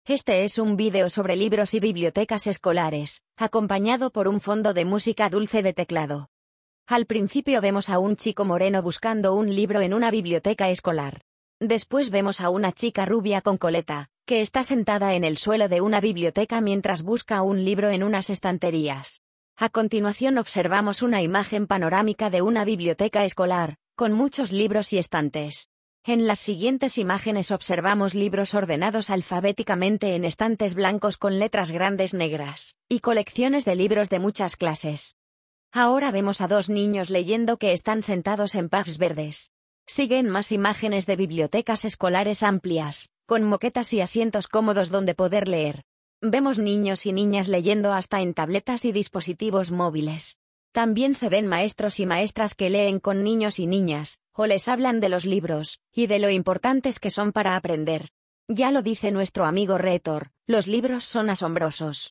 Este es un vídeo sobre libros y bibliotecas escolares, acompañado por un fondo de música dulce de teclado. Al principio vemos a un chico moreno buscando un libro en una biblioteca escolar. Después vemos a una chica rubia con coleta, que está sentada en el suelo de una biblioteca mientras busca un libro en unas estanterías. A continuación observamos una imagen panorámica de una biblioteca escolar, con muchos libros y estantes. En las siguientes imágenes observamos libros ordenados alfabéticamente en estantes blancos con letras grandes negras, y colecciones de libros de muchas clases. Ahora vemos a dos niños leyendo que están sentados en puffs verdes. Siguen más imágenes de bibliotecas escolares amplias, con moquetas y asientos cómodos donde poder leer. Vemos niños y niñas leyendo hasta en tabletas y dispositivos móviles. También se ven maestros y maestras que leen con niños y niñas, o les hablan de los libros, y de lo importantes que son para aprender. Ya lo dice nuestro amigo Retor, los libros son asombrosos.